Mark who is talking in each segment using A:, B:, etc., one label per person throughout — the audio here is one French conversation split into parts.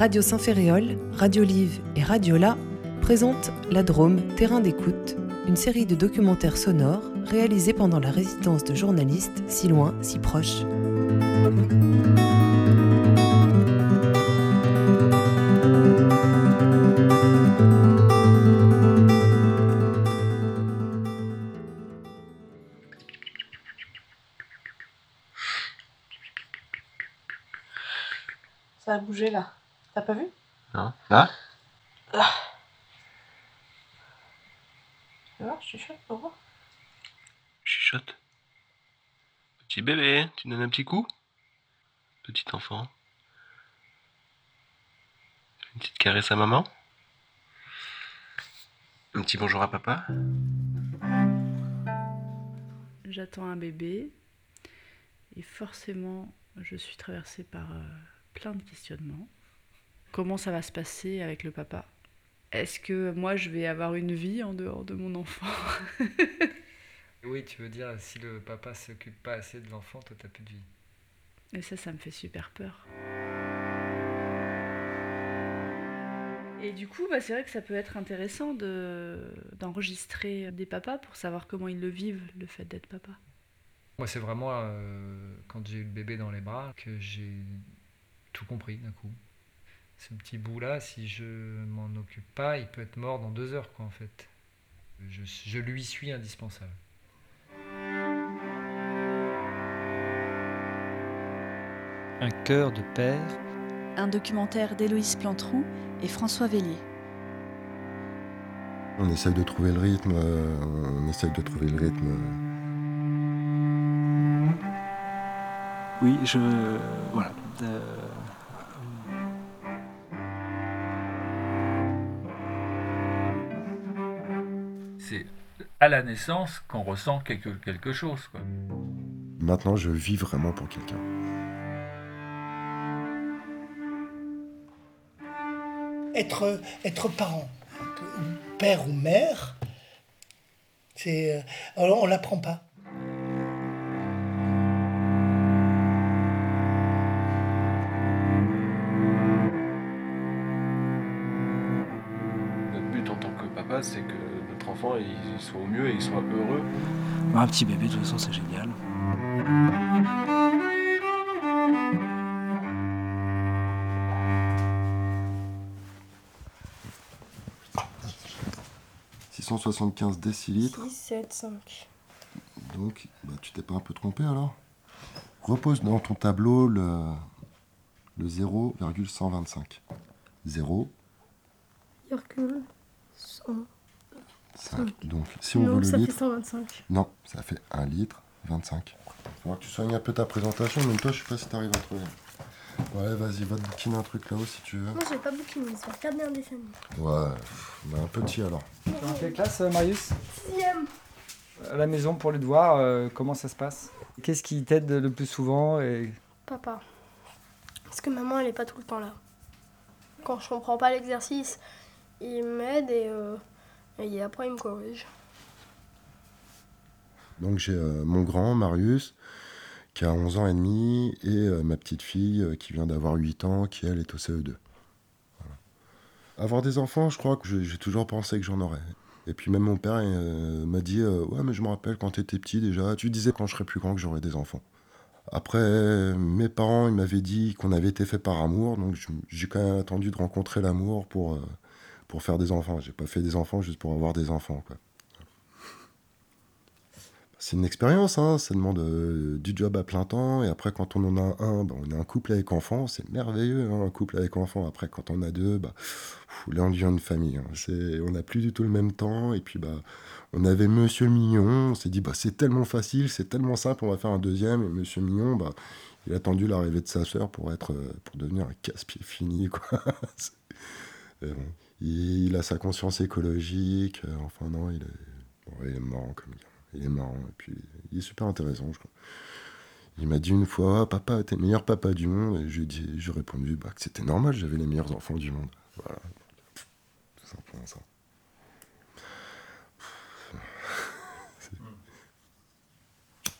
A: Radio Saint-Ferréol, Radio Live et Radio La présentent La Drôme, terrain d'écoute, une série de documentaires sonores réalisés pendant la résidence de journalistes Si loin, si proche.
B: Ça a bougé là. T'as pas vu?
C: Non. Là?
B: Tu vois, je chuchote pour voir.
C: Chuchote. Petit bébé, tu donnes un petit coup? Petit enfant. Une petite caresse à maman? Un petit bonjour à papa?
D: J'attends un bébé et forcément je suis traversée par plein de questionnements. Comment ça va se passer avec le papa? Est-ce que moi je vais avoir une vie en dehors de mon enfant?
E: Oui, tu veux dire, si le papa s'occupe pas assez de l'enfant, toi t'as plus de vie.
D: Et ça me fait super peur. Et du coup, c'est vrai que ça peut être intéressant d'enregistrer des papas pour savoir comment ils le vivent, le fait d'être papa.
E: Moi, c'est vraiment quand j'ai eu le bébé dans les bras que j'ai tout compris d'un coup. Ce petit bout-là, si je m'en occupe pas, il peut être mort dans 2 heures, quoi, en fait. Je lui suis indispensable.
F: Un cœur de père.
G: Un documentaire d'Héloïse Planteroux et François Vellier.
H: On essaye de trouver le rythme,
F: Oui, voilà.
I: C'est à la naissance qu'on ressent quelque chose, quoi.
H: Maintenant, je vis vraiment pour quelqu'un.
J: Être parent, père ou mère, on l'apprend pas.
C: Notre but en tant que papa, c'est que notre enfant il soit au mieux et il soit heureux.
F: Un petit bébé, de toute façon, c'est génial.
H: « 675 décilitres.
B: 6, 7, 5.
H: Donc, tu t'es pas un peu trompé alors? Repose dans ton tableau le 0,125. 0,
B: 100.
H: 5. Donc, si on veut le
B: ça
H: litre...
B: fait 125.
H: Non, ça fait 1 litre 25. Il faudra que tu soignes un peu ta présentation, même toi, je sais pas si t'arrives à trouver. Ouais, vas-y, va te bouquiner un truc là-haut si tu veux.
B: Moi, j'ai pas bouquiné, je vais regarder un dessin.
H: Ouais, un petit alors.
E: Dans quelle classe, Marius?
B: 6e.
E: À la maison pour les devoirs, comment ça se passe? Qu'est-ce qui t'aide le plus souvent et...
B: Papa. Parce que maman, elle est pas tout le temps là. Quand je comprends pas l'exercice, il m'aide et après, il me corrige.
H: Donc j'ai mon grand, Marius, qui a 11 ans et demi, et ma petite fille qui vient d'avoir 8 ans, qui elle est au CE2. Voilà. Avoir des enfants, je crois que j'ai toujours pensé que j'en aurais. Et puis même mon père m'a dit ouais, mais je me rappelle quand t'étais petit déjà, tu disais quand je serais plus grand que j'aurais des enfants. Après, mes parents ils m'avaient dit qu'on avait été fait par amour, donc j'ai quand même attendu de rencontrer l'amour pour faire des enfants. J'ai pas fait des enfants juste pour avoir des enfants, quoi. C'est une expérience, hein, ça demande du job à plein temps, et après quand on en a un, on est un couple avec enfants, c'est merveilleux, hein, un couple avec enfants. Après quand on a deux, là on devient une famille, hein. On n'a plus du tout le même temps, et puis on avait Monsieur Mignon, on s'est dit c'est tellement facile, c'est tellement simple, on va faire un deuxième, et Monsieur Mignon, il a attendu l'arrivée de sa sœur pour devenir un casse-pied fini, quoi. Bon, il a sa conscience écologique, enfin non, il est marrant comme gars. Il est marrant, et puis il est super intéressant, je crois. Il m'a dit une fois, papa, t'es le meilleur papa du monde, et j'ai répondu que c'était normal, j'avais les meilleurs enfants du monde. Voilà, tout simplement ça.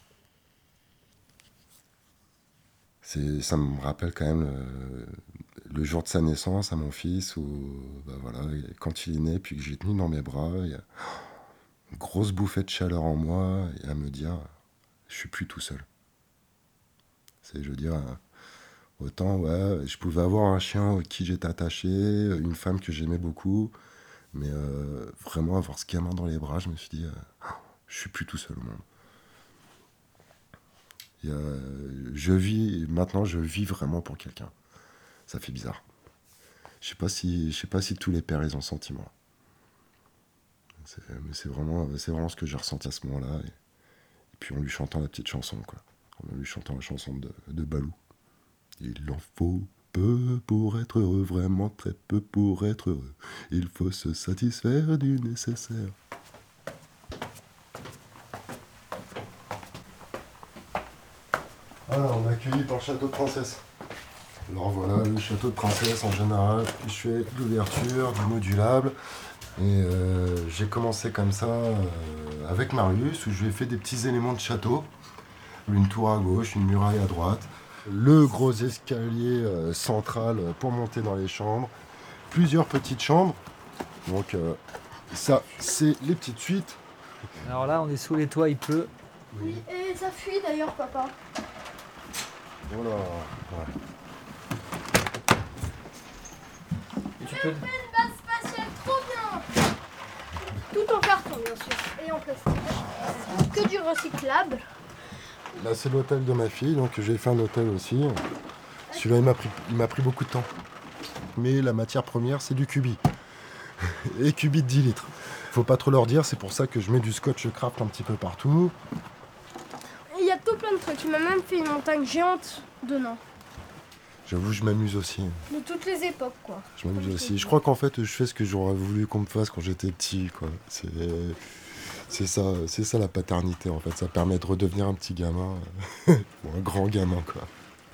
H: Ça me rappelle quand même le jour de sa naissance à mon fils, où voilà, quand il est né, puis que j'ai tenu dans mes bras, il y a une grosse bouffée de chaleur en moi, et à me dire, je suis plus tout seul. Je veux dire, autant, ouais, je pouvais avoir un chien à qui j'étais attaché, une femme que j'aimais beaucoup, mais vraiment avoir ce gamin dans les bras, je me suis dit, je suis plus tout seul au monde. Maintenant je vis vraiment pour quelqu'un. Ça fait bizarre. Je sais pas si tous les pères ils ont ce sentiment. Mais c'est vraiment ce que j'ai ressenti à ce moment-là. Et puis en lui chantant la petite chanson, quoi. En lui chantant la chanson de Balou. Il en faut peu pour être heureux, vraiment très peu pour être heureux. Il faut se satisfaire du nécessaire. Voilà, on est accueillis par le château de Princesse. Alors voilà, le château de Princesse en général, je fais de l'ouverture, du modulable. Et j'ai commencé comme ça avec Marius, où je lui ai fait des petits éléments de château. Une tour à gauche, une muraille à droite. Le gros escalier central pour monter dans les chambres. Plusieurs petites chambres. Donc ça, c'est les petites suites.
E: Alors là, on est sous les toits, il pleut.
B: Oui, et ça fuit d'ailleurs, papa.
H: Voilà. Ouais.
E: Et tu
B: Je
E: peux...
B: fais une base spatiale trop bien. Tout en carton, bien sûr, et en plastique. Que du recyclable.
H: Là, c'est l'hôtel de ma fille, donc j'ai fait un hôtel aussi. Celui-là, il m'a pris beaucoup de temps. Mais la matière première, c'est du cubi. Et cubi de 10 litres. Faut pas trop leur dire, c'est pour ça que je mets du scotch craft un petit peu partout.
B: Il y a tout plein de trucs. Tu m'as même fait une montagne géante dedans.
H: J'avoue, je m'amuse aussi.
B: De toutes les époques, quoi.
H: Je m'amuse aussi. Je crois qu'en fait, je fais ce que j'aurais voulu qu'on me fasse quand j'étais petit, quoi. C'est ça la paternité, en fait. Ça permet de redevenir un petit gamin. Ou un grand gamin, quoi.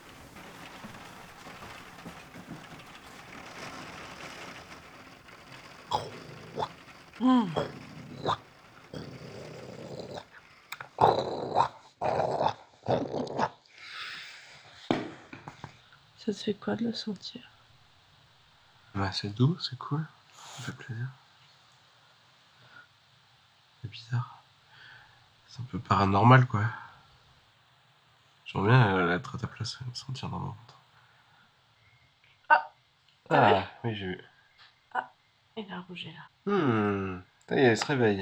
D: Ça te fait quoi de le sentir?
C: Bah, c'est doux, c'est cool. Ça fait plaisir. C'est bizarre. C'est un peu paranormal, quoi. J'aimerais bien être à ta place et me sentir dans mon ventre. Ah, oui, j'ai vu.
D: Il a rougé là.
C: Ça y est, elle se réveille.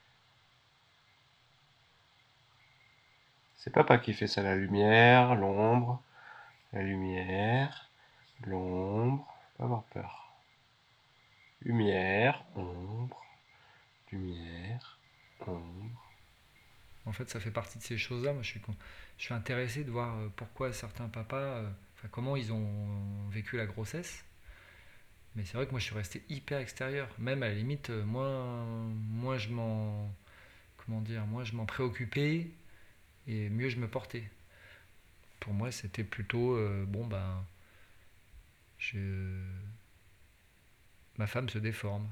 C: C'est papa qui fait ça, la lumière, l'ombre, la lumière, l'ombre. Faut pas avoir peur. Lumière, ombre, lumière, ombre.
E: En fait, ça fait partie de ces choses-là. Moi, je suis intéressé de voir pourquoi certains papas, comment ils ont vécu la grossesse. Mais c'est vrai que moi, je suis resté hyper extérieur. Même à la limite, moins je m'en préoccupais et mieux je me portais. Pour moi, c'était plutôt ma femme se déforme.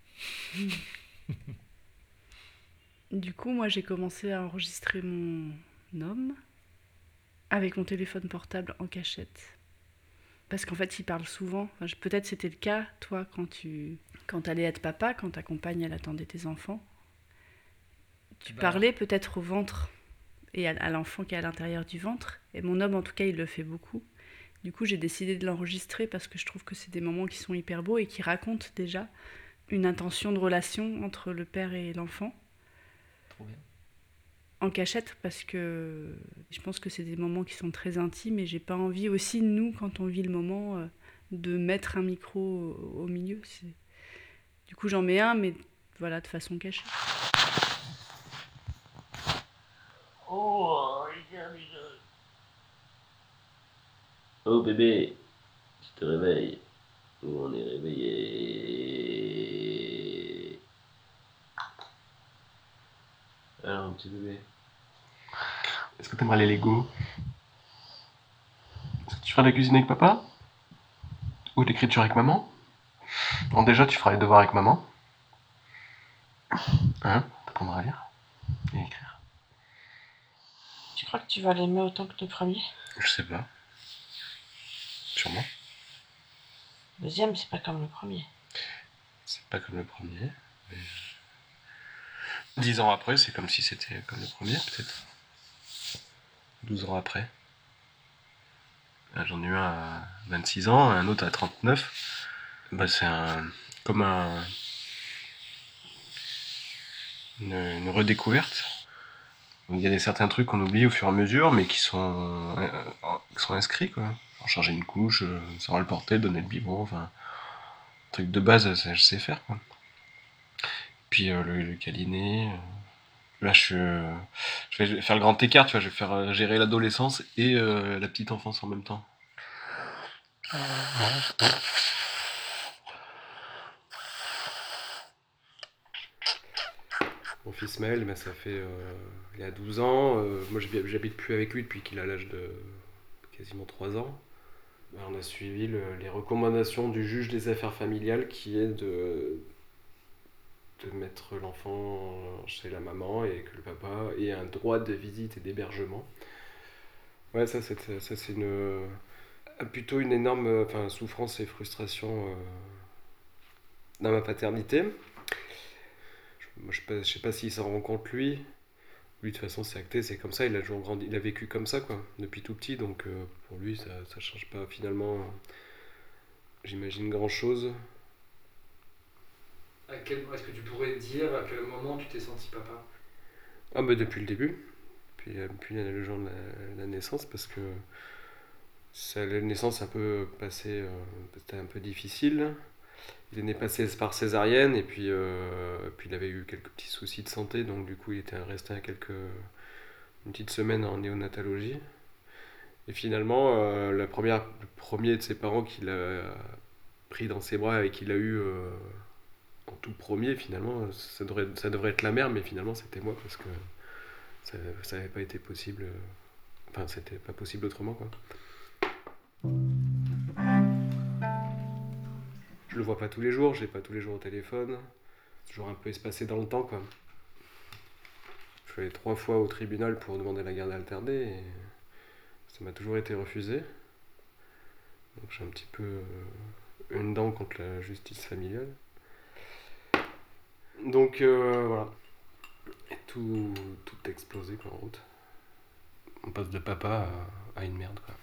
D: Du coup, moi, j'ai commencé à enregistrer mon homme avec mon téléphone portable en cachette. Parce qu'en fait, il parle souvent. Enfin, peut-être c'était le cas, toi, quand t'allais être papa, quand ta compagne, elle attendait tes enfants. Tu parlais peut-être au ventre et à l'enfant qui est à l'intérieur du ventre. Et mon homme, en tout cas, il le fait beaucoup. Du coup, j'ai décidé de l'enregistrer parce que je trouve que c'est des moments qui sont hyper beaux et qui racontent déjà une intention de relation entre le père et l'enfant.
E: Trop bien.
D: En cachette, parce que je pense que c'est des moments qui sont très intimes et j'ai pas envie aussi, nous, quand on vit le moment, de mettre un micro au milieu. Du coup, j'en mets un, mais voilà, de façon cachée.
C: Oh, oh bébé, tu te réveilles. On est réveillé. Alors, un petit bébé. Est-ce que t'aimerais les Lego? Est-ce que tu feras la cuisine avec papa? Ou l'écriture avec maman? Bon, déjà, tu feras les devoirs avec maman. Hein? T'apprendras à lire et à écrire.
D: Tu crois que tu vas l'aimer autant que le premier?
C: Je sais pas. Sûrement.
K: Deuxième, c'est pas comme le premier.
C: C'est pas comme le premier. Mais 10 ans après, c'est comme si c'était comme le premier, peut-être. 12 ans après. Là, j'en ai eu un à 26 ans, un autre à 39. Bah, c'est comme une redécouverte. Il y a certains trucs qu'on oublie au fur et à mesure, mais qui sont inscrits, quoi. Genre changer une couche, savoir le porter, donner le biberon, enfin, un truc de base, ça, je sais faire, quoi. Puis le câliner. Là, je vais faire le grand écart, tu vois, je vais faire gérer l'adolescence et la petite enfance en même temps. Mon fils Maël, ben, ça fait il a 12 ans. Moi, j'habite plus avec lui depuis qu'il a l'âge de quasiment 3 ans. Ben, on a suivi les recommandations du juge des affaires familiales qui est de mettre l'enfant chez la maman et que le papa ait un droit de visite et d'hébergement. Ouais, ça c'est plutôt une énorme souffrance et frustration dans ma paternité. Moi, je sais pas s'il s'en rend compte lui. Lui, de toute façon, c'est acté, c'est comme ça. Il a toujours grandi, il a vécu comme ça, quoi, depuis tout petit. Donc, pour lui, ça change pas finalement, j'imagine, grand chose.
E: Est-ce que tu pourrais dire à quel moment tu t'es senti papa?
C: Ah, bah, depuis le début. Puis le jour de la naissance, parce que la naissance un peu passée, c'était un peu difficile. Il est né passé par césarienne et puis il avait eu quelques petits soucis de santé, donc du coup il était resté une petite semaine en néonatologie. Et finalement, le premier de ses parents qu'il a pris dans ses bras et qu'il a eu en tout premier, finalement, ça devrait être la mère, mais finalement c'était moi parce que ça n'avait pas été possible. Enfin, c'était pas possible autrement, quoi. Je le vois pas tous les jours, je l'ai pas tous les jours au téléphone. C'est toujours un peu espacé dans le temps, quoi. Je suis allé 3 fois au tribunal pour demander la garde alternée et ça m'a toujours été refusé. Donc j'ai un petit peu une dent contre la justice familiale. Donc voilà. Et tout explosé, quoi, en route. On passe de papa à une merde, quoi.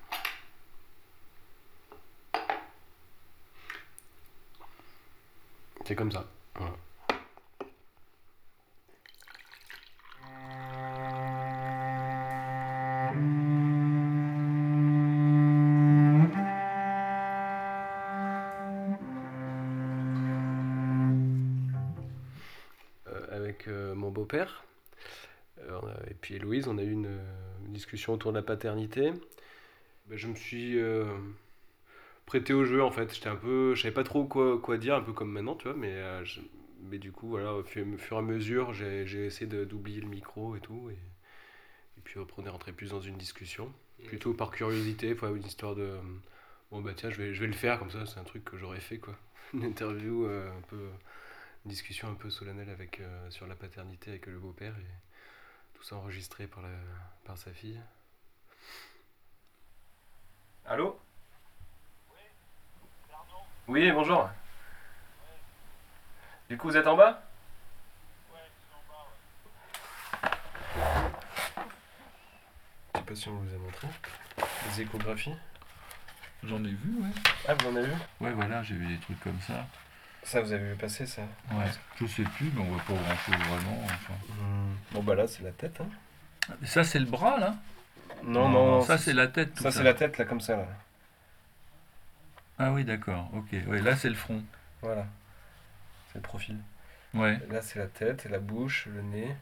C: C'est comme ça. Voilà. Avec mon beau-père et puis Héloïse, on a eu une discussion autour de la paternité. Ben, je me suis prêté au jeu, en fait. Je savais pas trop quoi dire, un peu comme maintenant, tu vois, mais du coup, voilà, au fur et à mesure, j'ai essayé d'oublier le micro et tout, et puis après on est rentré plus dans une discussion, plutôt par curiosité, une histoire de bon bah tiens, je vais le faire comme ça, c'est un truc que j'aurais fait, quoi. Une interview un peu, une discussion un peu solennelle sur la paternité avec le beau-père, et tout ça enregistré par sa fille. Allô? Oui, bonjour. Du coup, vous êtes en bas? Je sais pas si on vous a montré. Les échographies.
I: J'en ai vu, ouais.
C: Ah, vous en avez vu?
I: Ouais, voilà, j'ai vu des trucs comme ça.
C: Ça, vous avez vu passer, ça?
I: Ouais, je sais plus, mais on voit pas grand chose vraiment. Enfin.
C: Bon, bah là, c'est la tête, hein.
I: Ça, c'est le bras, là?
C: Non,
I: ça, c'est la tête.
C: Ça, c'est la tête, là, comme ça, là.
I: Ah oui, d'accord, ok. Ouais, là, c'est le front.
C: Voilà. C'est le profil.
I: Ouais.
C: Là, c'est la tête, la bouche, le nez.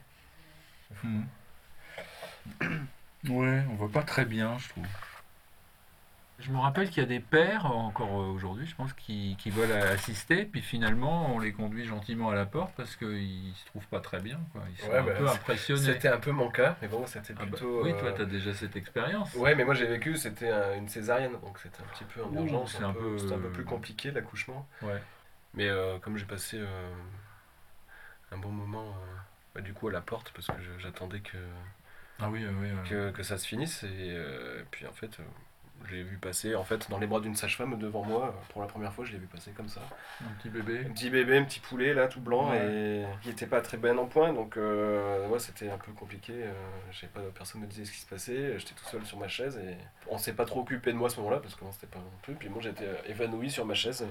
I: Ouais, on voit pas très bien, je trouve. Je me rappelle qu'il y a des pères, encore aujourd'hui, je pense, qui veulent assister, puis finalement, on les conduit gentiment à la porte parce qu'ils se trouvent pas très bien, quoi. Ils sont un peu impressionnés.
C: C'était un peu mon cas, mais bon, c'était plutôt...
I: oui, toi, t'as déjà cette expérience.
C: Ouais, mais moi, j'ai vécu, c'était une césarienne, donc c'était un petit peu en urgence.
I: C'était un peu
C: plus compliqué, l'accouchement.
I: Ouais.
C: Mais comme j'ai passé un bon moment, du coup, à la porte, parce que j'attendais que ça se finisse, et puis en fait... Je l'ai vu passer en fait dans les bras d'une sage-femme devant moi. Pour la première fois, je l'ai vu passer comme ça.
I: Un petit bébé.
C: Un petit poulet là, tout blanc,
I: Ouais.
C: et qui était pas très bien en point, donc moi c'était un peu compliqué. Personne me disait ce qui se passait. J'étais tout seul sur ma chaise et on s'est pas trop occupé de moi à ce moment-là parce que c'était pas non plus. Puis moi j'étais évanoui sur ma chaise.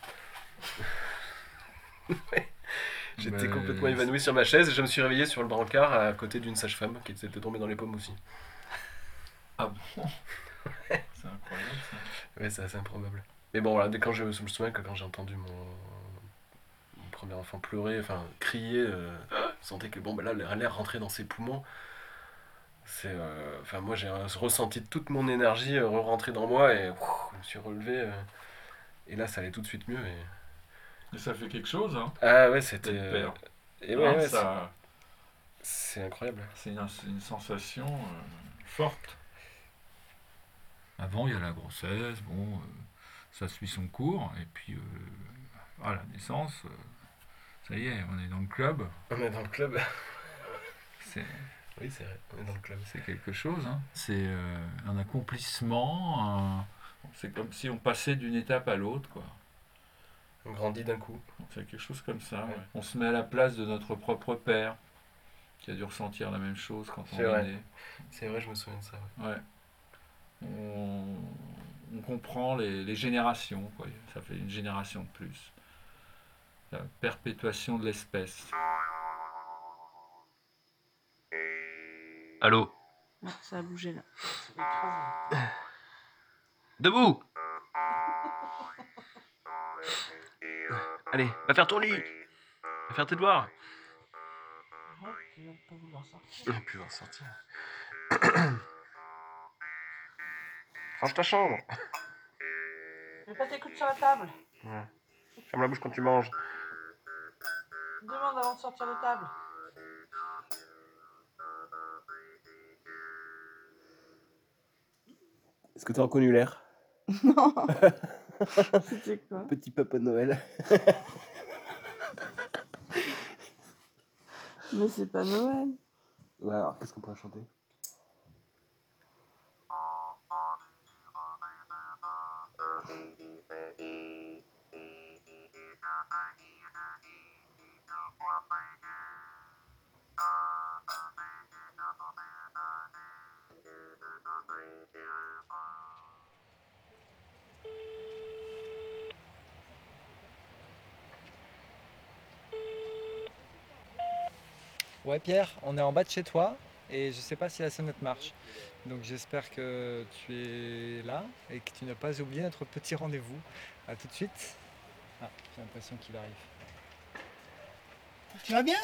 C: Ouais. J'étais complètement évanoui sur ma chaise et je me suis réveillé sur le brancard à côté d'une sage-femme qui était tombée dans les pommes aussi.
I: Ah bon. C'est incroyable ça.
C: Ouais, c'est assez improbable. Mais bon, voilà, je me souviens que quand j'ai entendu mon premier enfant pleurer, enfin crier, je sentais que bon, bah là, l'air rentrait dans ses poumons. Enfin, moi, j'ai ressenti toute mon énergie re-rentrer dans moi et je me suis relevé. Et là, ça allait tout de suite mieux.
I: Et ça fait quelque chose, hein.
C: Ah ouais, c'était.
I: D'être père.
C: Et ouais,
I: Hein,
C: ouais,
I: ça,
C: c'est incroyable.
I: c'est une sensation forte. Avant, il y a la grossesse, bon, ça suit son cours, et puis à la naissance, ça y est, on est dans le club.
C: On est dans le club.
I: C'est,
C: Oui, c'est vrai, on est dans le club.
I: c'est quelque chose, hein. C'est un accomplissement, c'est comme si on passait d'une étape à l'autre, quoi.
C: On grandit d'un coup.
I: C'est quelque chose comme ça,
C: Ouais.
I: ouais. On se met à la place de notre propre père, qui a dû ressentir la même chose quand on
C: C'est
I: est
C: vrai.
I: né.
C: C'est vrai, je me souviens de ça. Ouais.
I: Ouais. On comprend les générations, quoi. Ça fait une génération de plus. La perpétuation de l'espèce.
C: Allô?
D: Ah, ça a bougé là.
C: Debout! Allez, va faire ton lit! Va faire tes devoirs!
D: Il va pas vouloir sortir.
C: Il va plus en sortir. Range ta chambre!
D: Mets pas tes coudes sur la table.
C: Ouais. Ferme la bouche quand tu manges.
D: Demande avant de sortir de table.
C: Est-ce que tu as reconnu l'air?
D: Non. C'était quoi?
C: Petit papa de Noël.
D: Mais c'est pas Noël.
C: Ouais, alors qu'est-ce qu'on pourrait chanter?
E: Ouais Pierre, on est en bas de chez toi et je sais pas si la sonnette marche. Donc j'espère que tu es là et que tu n'as pas oublié notre petit rendez-vous. A tout de suite. Ah, j'ai l'impression qu'il arrive.
J: Tu vas bien?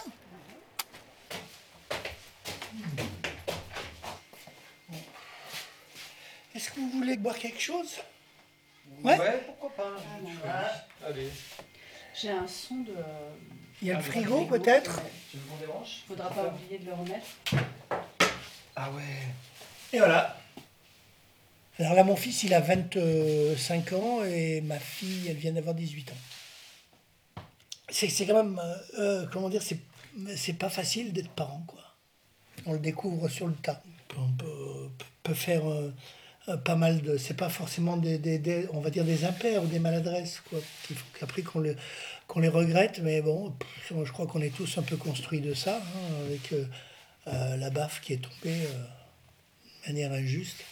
J: Est-ce que vous voulez boire quelque chose? Ouais.
E: Pourquoi pas. Allez.
D: J'ai un son de.
J: Il y a le frigo peut-être?
E: Tu veux qu'on débranche?
D: Faudra pas oublier de le remettre.
E: Ah ouais.
J: Et voilà. Alors là, mon fils, il a 25 ans et ma fille, elle vient d'avoir 18 ans. C'est quand même, comment dire, c'est pas facile d'être parent, quoi. On le découvre sur le tas. On peut faire pas mal de... C'est pas forcément on va dire des impairs ou des maladresses, quoi. Il faut qu'après qu'on les regrette, mais bon, je crois qu'on est tous un peu construits de ça, hein, avec la baffe qui est tombée de manière injuste.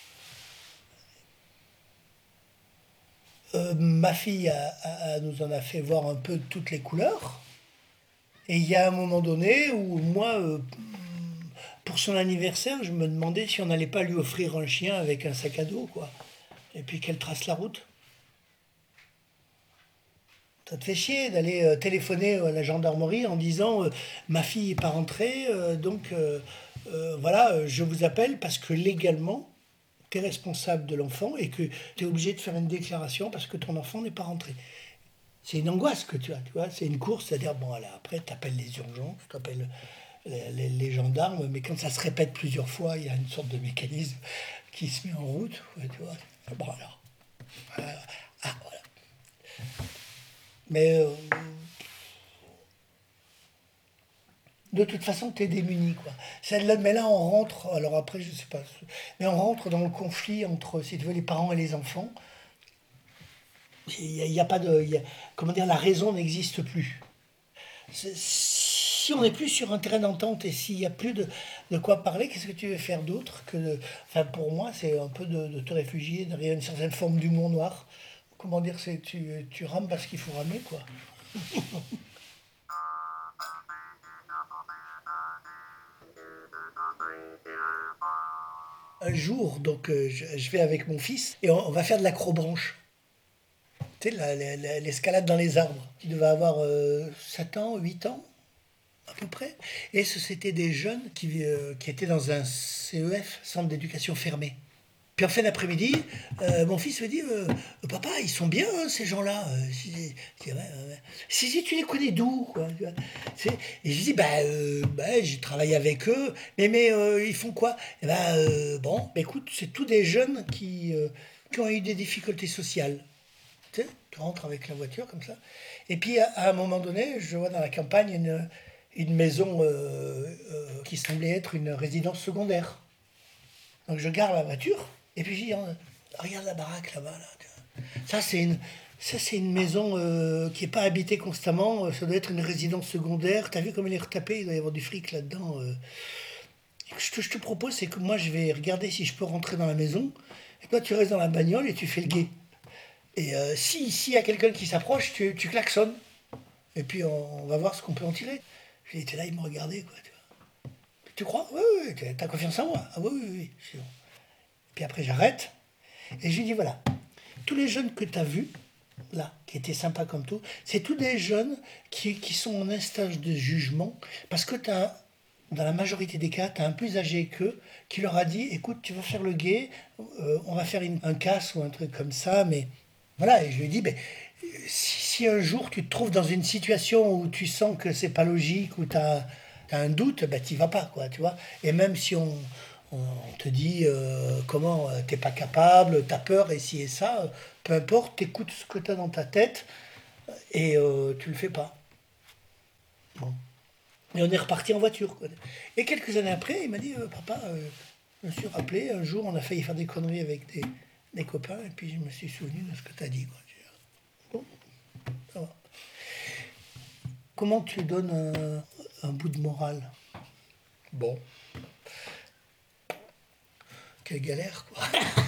J: Ma fille nous en a fait voir un peu toutes les couleurs. Et il y a un moment donné où moi, pour son anniversaire, je me demandais si on n'allait pas lui offrir un chien avec un sac à dos, quoi. Et puis qu'elle trace la route. Ça te fait chier d'aller téléphoner à la gendarmerie en disant ma fille n'est pas rentrée, donc voilà, je vous appelle parce que légalement, tu es responsable de l'enfant et que tu es obligé de faire une déclaration parce que ton enfant n'est pas rentré. C'est une angoisse que tu vois, c'est une course, c'est-à-dire, bon, là, après, tu appelles les urgences, tu appelles les gendarmes, mais quand ça se répète plusieurs fois, il y a une sorte de mécanisme qui se met en route, ouais, tu vois. Bon, alors, voilà. Ah, voilà. Mais de toute façon, tu es démuni, quoi. Mais là, on rentre, alors après, je sais pas, mais on rentre dans le conflit entre, si tu veux, les parents et les enfants. Il y a pas de... comment dire, la raison n'existe plus. Si on n'est plus sur un terrain d'entente et s'il n'y a plus de quoi parler, qu'est-ce que tu veux faire d'autre que Enfin, pour moi, c'est un peu de te réfugier derrière une certaine forme d'humour noir. Comment dire, tu rames parce qu'il faut ramer, quoi. Un jour, donc, je vais avec mon fils et on va faire de l'acrobranche. Tu sais, l'escalade dans les arbres. Il devait avoir 7 ans, 8 ans, à peu près. Et c'était des jeunes qui étaient dans un CEF, centre d'éducation fermé. Puis en fin d'après-midi, mon fils me dit Papa, ils sont bien, hein, ces gens-là. Si, tu les connais d'où, quoi, tu vois. Et je dis j'ai travaillé avec eux, mais ils font quoi? Et écoute, c'est tous des jeunes qui ont eu des difficultés sociales. Tu sais, tu rentres avec la voiture comme ça. Et puis à un moment donné, je vois dans la campagne une maison qui semblait être une résidence secondaire. Donc je gare la voiture. Et puis je dis, regarde la baraque là-bas. Là. Ça, c'est une maison qui n'est pas habitée constamment. Ça doit être une résidence secondaire. T'as vu comme elle est retapée? Il doit y avoir du fric là-dedans. Ce que je te propose, c'est que moi, je vais regarder si je peux rentrer dans la maison. Et toi, tu restes dans la bagnole et tu fais le guet. Et s'il y a quelqu'un qui s'approche, tu klaxonnes. Et puis, on va voir ce qu'on peut en tirer. Il était là, il me regardait, quoi. Tu crois? Oui, t'as confiance en moi? Ah oui. C'est bon. Puis après, j'arrête. Et je lui dis, voilà, tous les jeunes que tu as vus, là, qui étaient sympas comme tout, c'est tous des jeunes qui sont en un stage de jugement, parce que dans la majorité des cas, tu as un plus âgé qu'eux qui leur a dit, écoute, tu vas faire le guet, on va faire un casse ou un truc comme ça, mais voilà. Et je lui dis, si un jour tu te trouves dans une situation où tu sens que c'est pas logique, où tu as un doute, t'y vas pas, quoi, tu vois. Et même si on te dit comment t'es pas capable, t'as peur et ci et ça, peu importe, t'écoutes ce que t'as dans ta tête et tu le fais pas. Bon. Et on est reparti en voiture, quoi. Et quelques années après, il m'a dit Papa, je me suis rappelé, un jour on a failli faire des conneries avec des copains et puis je me suis souvenu de ce que t'as dit, quoi. Bon, ça va. Comment tu donnes un bout de morale? Bon. Quelle galère, quoi.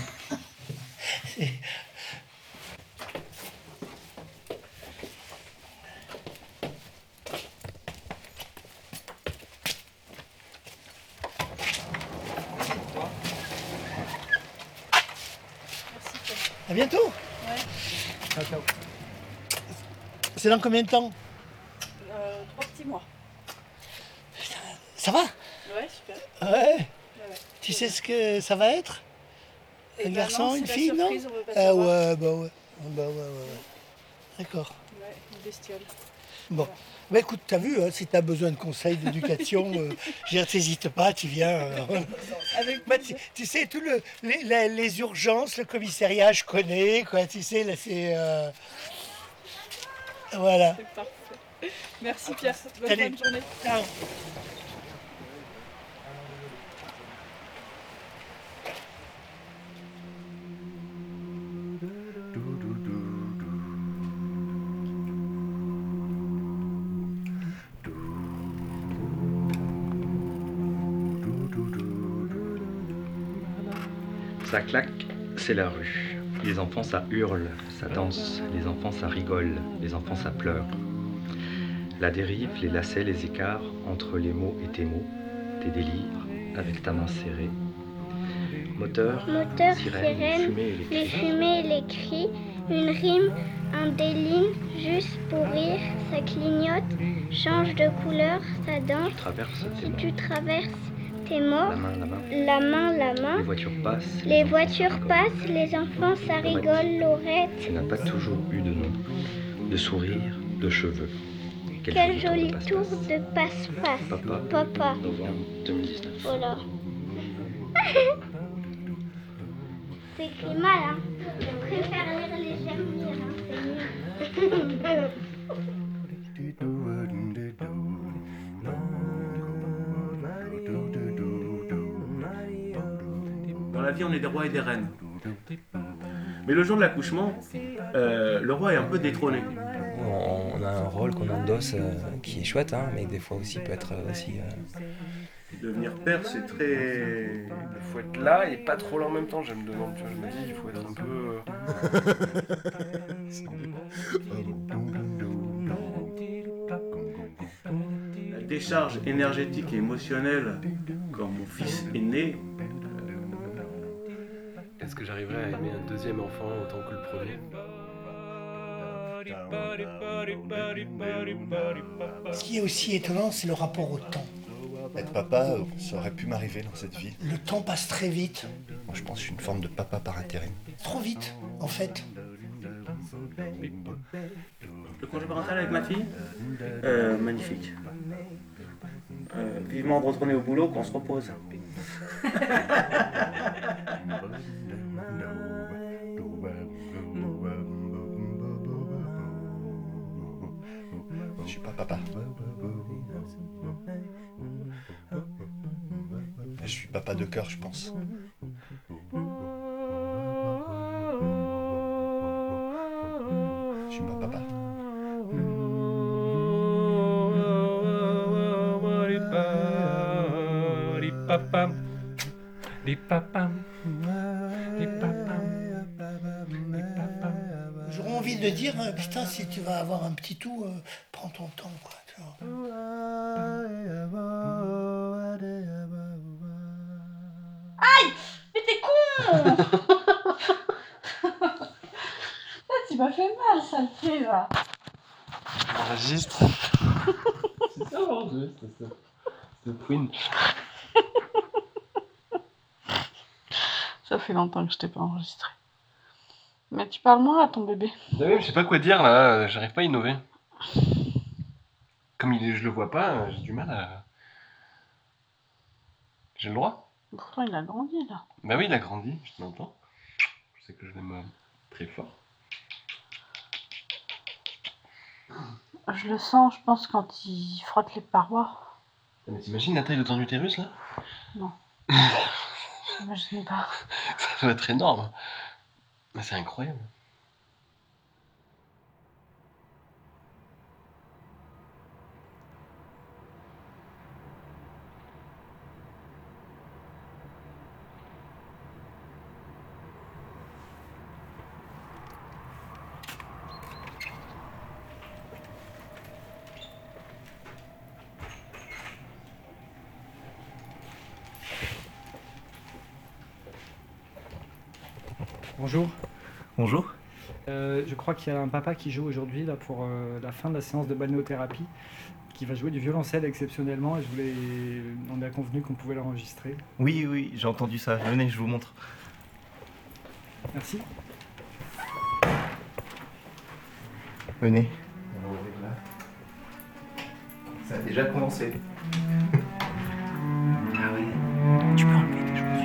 J: À bientôt.
D: Ouais.
J: Ciao. C'est dans combien de temps?
D: 3 petits mois.
J: Ça va?
D: Ouais, super.
J: Ouais. Tu sais ce que ça va être? Un garçon, une fille, non? Ouais. D'accord.
D: Ouais, une bestiole.
J: Bon. Écoute, t'as vu, hein, si t'as besoin de conseils d'éducation, t'hésites pas, tu viens. Tu sais, tous les urgences, le commissariat, je connais, quoi, tu sais, là, c'est... Voilà.
D: C'est parfait. Merci Pierre, bonne journée.
J: Ciao.
K: Ça claque, c'est la rue. Les enfants, ça hurle, ça danse. Les enfants, ça rigole. Les enfants, ça pleure. La dérive, les lacets, les écarts entre les mots et tes mots. Tes délires, avec ta main serrée. Moteur, sirène,
L: les fumées et les cris. Une rime, un déligne, juste pour rire. Ça clignote, change de couleur, ça danse. Tu traverses tes mots, la main. Les voitures passent, les enfants, ça rigole, Laurette.
K: Tu n'as pas toujours eu de nom, de sourire, de cheveux.
L: Quel joli tour de passe-passe. Papa.
K: Novembre 2019.
L: Voilà. C'est écrit mal, hein. Je préfère lire les j'aime lire, hein. C'est mieux.
M: Dans la vie, on est des rois et des reines. Mais le jour de l'accouchement, le roi est un peu détrôné.
N: On a un rôle qu'on endosse qui est chouette, hein, mais des fois aussi peut être aussi...
M: Devenir père, c'est très...
C: Il faut être là et pas trop là en même temps, je me demande, tu vois, je me dis, il faut être un peu...
M: La décharge énergétique et émotionnelle quand mon fils est né.
C: Est-ce que j'arriverai à aimer un deuxième enfant autant que le premier?
J: Ce qui est aussi étonnant, c'est le rapport au temps.
O: Être papa, ça aurait pu m'arriver dans cette vie.
J: Le temps passe très vite.
O: Moi, je pense que je suis une forme de papa par intérim.
J: Trop vite, en fait.
M: Le congé parental avec ma fille, magnifique. Vivement de retourner au boulot qu'on se repose.
O: Je suis pas papa. Je suis papa de cœur, je pense. Je suis pas papa.
J: J'aurais envie de dire, putain, si tu vas avoir un petit tout, prends ton temps, quoi. Tu vois.
P: Aïe! Mais t'es con! Ah, tu m'as fait mal, saleté, là.
C: Enregistre. C'est ça, enregistre, c'est ça. C'est Queen.
P: Ça fait longtemps que je t'ai pas enregistré. Mais tu parles moins à ton bébé.
C: Ah oui, je sais pas quoi dire là, j'arrive pas à innover. Comme je le vois pas, j'ai du mal à... J'ai le droit?
P: Pourtant, il a grandi, là.
C: Bah oui, il a grandi, je t'entends. Je sais que je l'aime très fort.
P: Je le sens, je pense, quand il frotte les parois.
C: Mais t'imagines la taille de ton utérus là?
P: Non. J'imagine pas.
C: Ça doit être énorme. Mais c'est incroyable.
Q: Bonjour.
O: Bonjour.
Q: Je crois qu'il y a un papa qui joue aujourd'hui là, pour la fin de la séance de balnéothérapie, qui va jouer du violoncelle exceptionnellement et on a convenu qu'on pouvait l'enregistrer.
O: Oui, oui, j'ai entendu ça. Venez, je vous montre.
Q: Merci.
O: Venez. Ça a déjà commencé. Ah ouais. Tu peux enlever tes chaussures.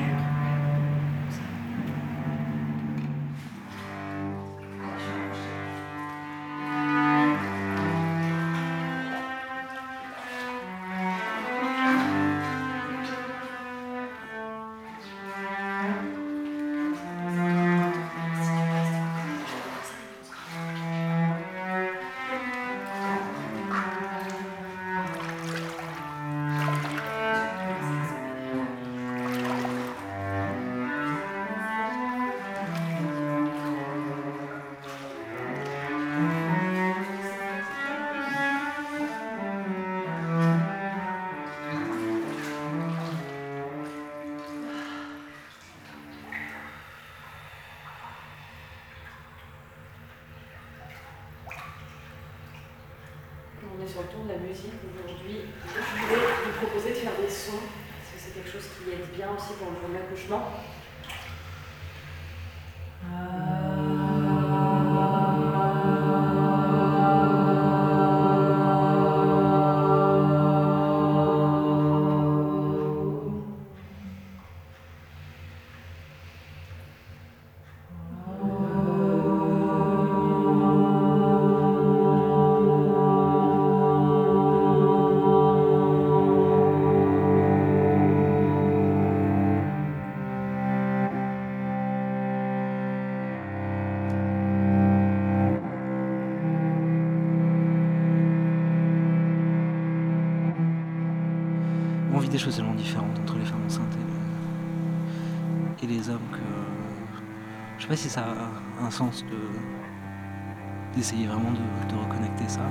R: On est sur le ton de la musique aujourd'hui. Je voulais vous proposer de faire des sons, parce que c'est quelque chose qui aide bien aussi pour le premier accouchement.
F: vit des choses tellement différentes entre les femmes enceintes et les hommes que je sais pas si ça a un sens d'essayer vraiment de reconnecter ça.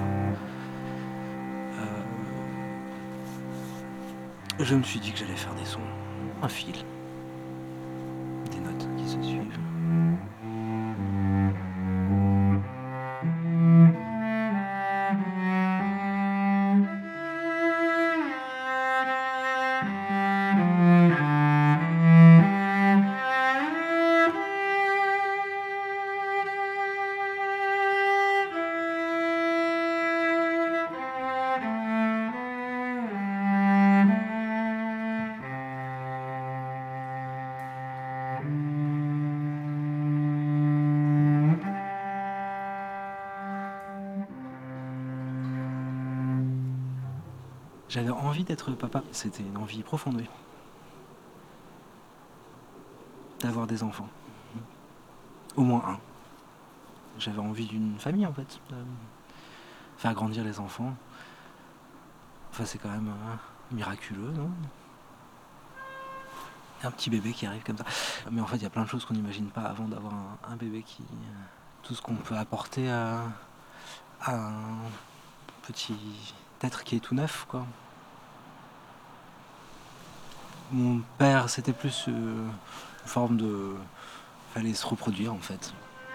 F: Je me suis dit que j'allais faire des sons, un fil, des notes qui se suivent. J'avais envie d'être papa, c'était une envie profonde, oui. D'avoir des enfants. Au moins un. J'avais envie d'une famille en fait. De faire grandir les enfants. Enfin c'est quand même miraculeux, non? Un petit bébé qui arrive comme ça. Mais en fait il y a plein de choses qu'on n'imagine pas avant d'avoir un bébé qui... Tout ce qu'on peut apporter à un petit être qui est tout neuf, quoi. Mon père, c'était plus une forme de... Fallait se reproduire, en fait.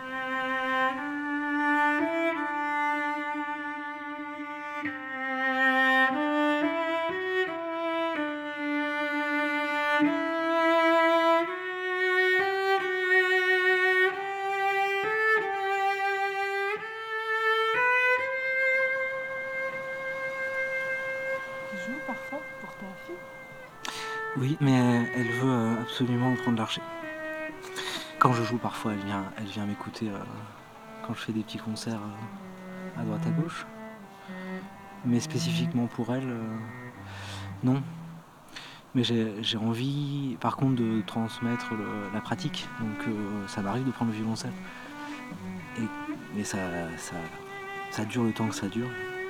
P: Tu joues parfois pour ta fille?
F: Oui, mais elle veut absolument prendre l'archer. Quand je joue, parfois, elle vient m'écouter quand je fais des petits concerts à droite à gauche. Mais spécifiquement pour elle, non. Mais j'ai envie, par contre, de transmettre la pratique. Donc ça m'arrive de prendre le violoncelle. Mais ça dure le temps que ça dure.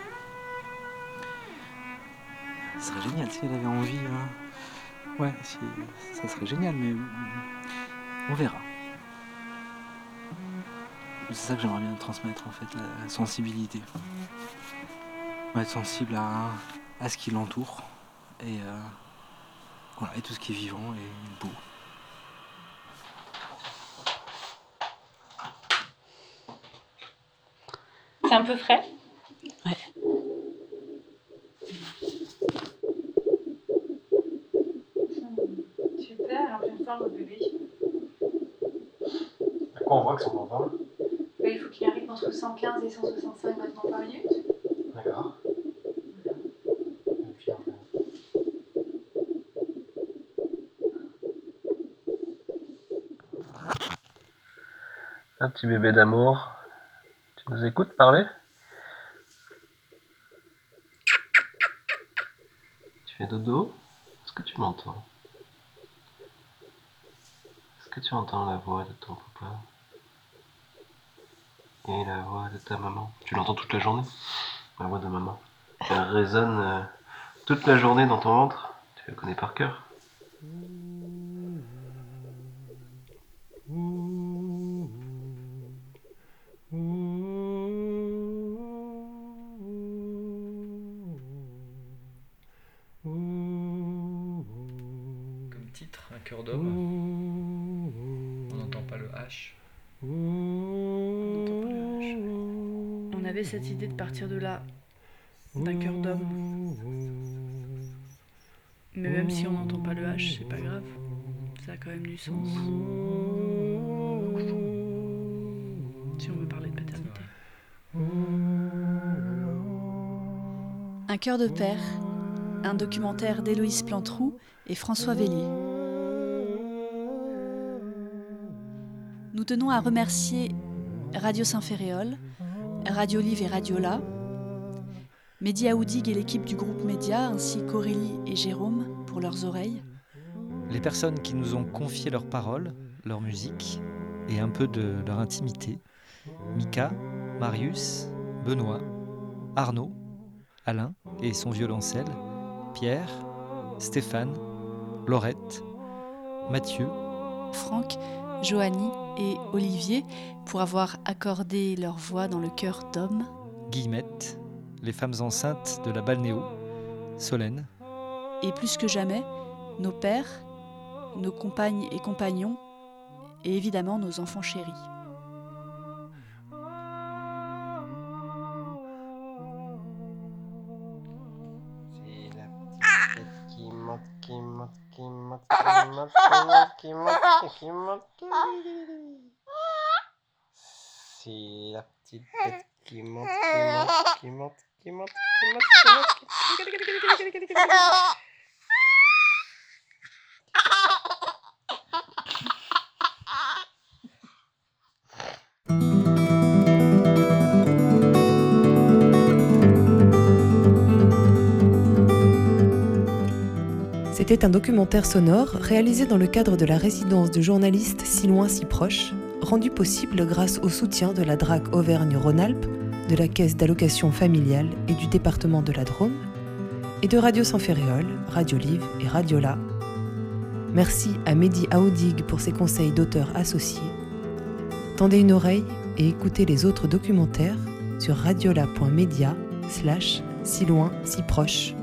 F: Ce serait génial si elle avait envie. Ouais, ça serait génial, mais on verra. C'est ça que j'aimerais bien transmettre, en fait, la sensibilité. Être sensible à ce qui l'entoure et, voilà, et tout ce qui est vivant et beau.
P: C'est un peu frais?
F: Ouais.
P: Super, alors je vais me faire le bébé.
C: À quoi on voit que c'est en forme?
P: Il faut qu'il arrive entre 115 et 165 battements par minute.
C: D'accord. Un petit bébé d'amour. Tu nous écoutes parler? Tu fais dodo? Est-ce que tu m'entends? Est-ce que tu entends la voix de ton papa? Et la voix de ta maman? Tu l'entends toute la journée? La voix de maman. Elle résonne toute la journée dans ton ventre. Tu la connais par cœur.
E: Comme titre, un cœur d'homme. On n'entend pas le H.
D: On avait cette idée de partir de là, d'un cœur d'homme. Mais même si on n'entend pas le H, c'est pas grave. Ça a quand même du sens. Si on veut parler de paternité.
G: Un cœur de père, un documentaire d'Héloïse Plantroux et François Vellier. Nous tenons à remercier Radio Saint-Ferréol, Radio Live et Radiola, Mehdi Aoudig et l'équipe du groupe Média, ainsi qu'Aurélie et Jérôme pour leurs oreilles.
F: Les personnes qui nous ont confié leurs paroles, leur musique et un peu de leur intimité. Mika, Marius, Benoît, Arnaud, Alain et son violoncelle, Pierre,
S: Stéphane, Laurette, Mathieu,
G: Franck, Joanie et Olivier pour avoir accordé leur voix dans le cœur d'hommes.
S: Guillemette, les femmes enceintes de la Balnéo, Solène.
G: Et plus que jamais, nos pères, nos compagnes et compagnons, et évidemment nos enfants chéris.
T: C'est la petite tête qui monte, qui monte.
A: C'était un documentaire sonore réalisé dans le cadre de la résidence de journalistes Si loin, si proche, rendu possible grâce au soutien de la DRAC Auvergne-Rhône-Alpes, de la Caisse d'allocation familiale et du département de la Drôme, et de Radio Saint-Ferréol, Radio Live et Radio-La. Merci à Mehdi Aoudig pour ses conseils d'auteur associés. Tendez une oreille et écoutez les autres documentaires sur radiola.media/si loin, si proche.